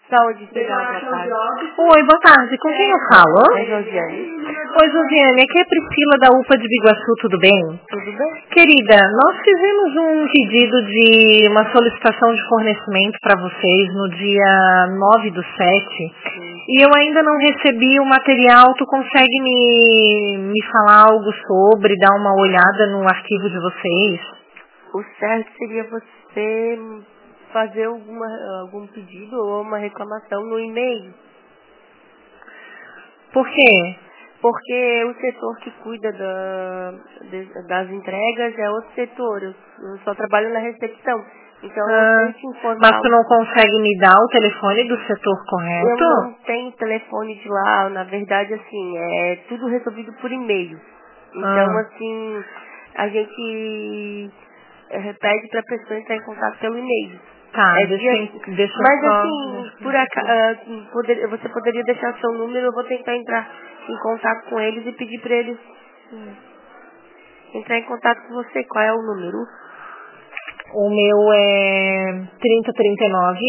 Saúde Integral, boa tarde. Oi, boa tarde. Com quem eu falo? É Josiane. Oi, Josiane. Aqui é a Priscila da UPA de Biguaçu, tudo bem? Tudo bem? Querida, nós fizemos um pedido de uma solicitação de fornecimento para vocês no dia 9/7 e eu ainda não recebi o material. Tu consegue me falar algo sobre, dar uma olhada no arquivo de vocês? O certo seria você fazer algum pedido ou uma reclamação no e-mail. Por quê? Porque o setor que cuida das entregas é outro setor. Eu só trabalho na recepção. Então eu tenho que informar. Mas tu não consegue me dar o telefone do setor correto? Eu não tenho telefone de lá. Na verdade, assim, é tudo resolvido por e-mail. Então, assim, a gente pede para a pessoa entrar em contato pelo e-mail. Tá, deixa Mas só... assim, por acaso, você poderia deixar seu número, eu vou tentar entrar em contato com eles e pedir para eles entrar em contato com você. Qual é o número? O meu é 3039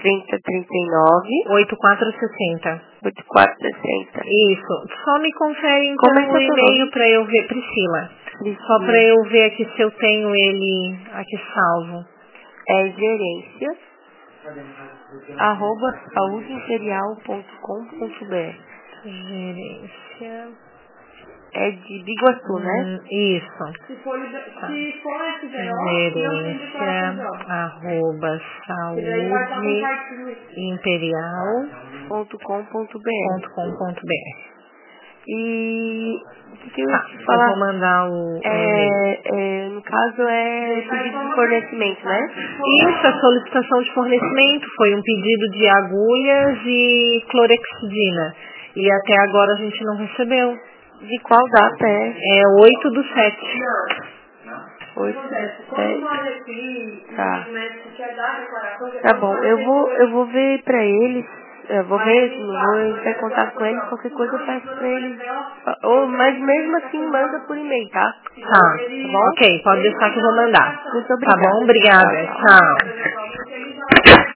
8460. 8460. Isso. Só me confere então Como é que o é seu e-mail nome? para eu ver, Priscila. Só para eu ver aqui se eu tenho ele aqui salvo. É gerência @saudeImperial.com.br. Gerência. É de Biguaçu, né? Isso. Gerência @saudeimperial.com.br. E o que eu ia te falar? Eu vou mandar o e-mail. No caso é pedido de fornecimento, né? Isso, a solicitação de fornecimento foi um pedido de agulhas e clorexidina. E até agora a gente não recebeu. De qual data é? É 8/7. 8/7. Tá. Tá bom, eu vou ver pra eles. Eu vou entrar em contato com eles, qualquer coisa eu peço pra eles. Mas mesmo assim manda por e-mail, tá? Tá bom? Ok, pode deixar que eu vou mandar. Muito Tá obrigada. bom? Obrigada. Tchau.